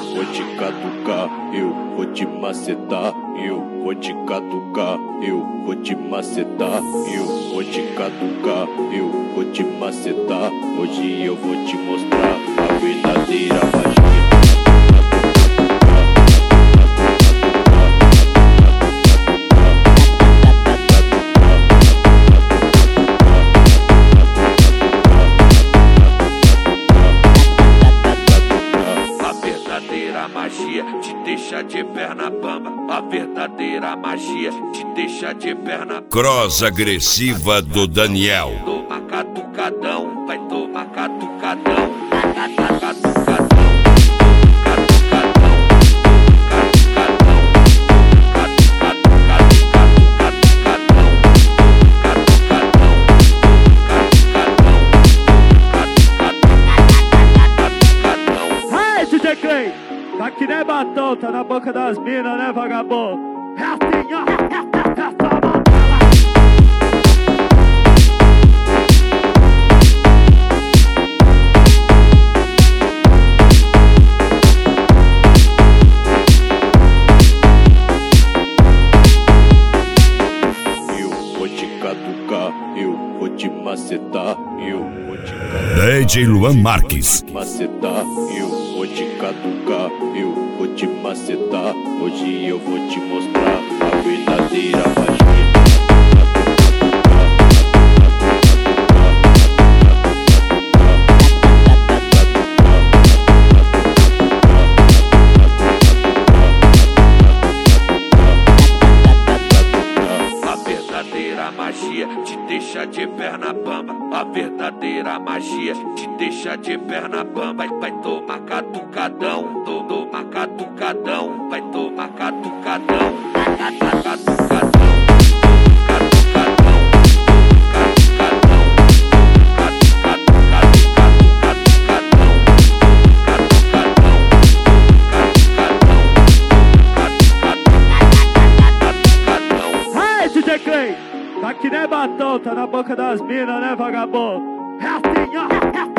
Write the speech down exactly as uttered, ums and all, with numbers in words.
vou te catucar, eu vou te macetar, eu vou te catucar, eu vou te macetar, eu vou te catucar, eu vou te macetar. Hoje eu vou te mostrar a verdadeira magia. A magia te deixa de perna bamba. A verdadeira magia te deixa de perna. Cross agressiva do Daniel. Toma catucadão, vai tomar catucadão. Catucadão. Tá que nem batom, tá na boca das minas, né, vagabundo? É assim, ó, é, é, é, é só uma Eu vou te catucar, eu vou te macetar, eu vou te catucar. D J Luan Marques. Macetar, eu vou te catucar, eu vou te macetar. Hoje eu vou te mostrar a verdadeira magia. A magia te deixa de perna bamba. A verdadeira magia te deixa de perna bamba. Vai, vai tomar catucadão, toma catucadão, vai tomar catucadão, catucadão. Tá que nem batom, tá na boca das minas, né, vagabundo? É assim, ó, é, é.